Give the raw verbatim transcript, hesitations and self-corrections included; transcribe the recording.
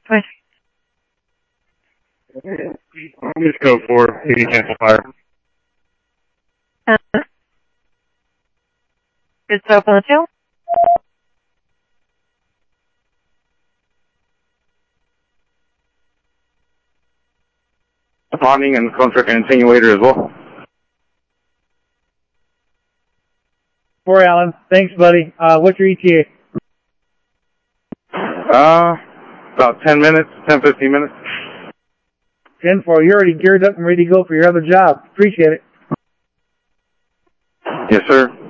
Right. Just go for eighty cancel fire. Uh, good stuff on the tail. Spawning and contract attenuator as well. For Alan. Thanks, buddy. Uh, what's your E T A? Uh, about ten minutes, ten, fifteen minutes. ten four, you're already geared up and ready to go for your other job. Appreciate it. Yes, sir.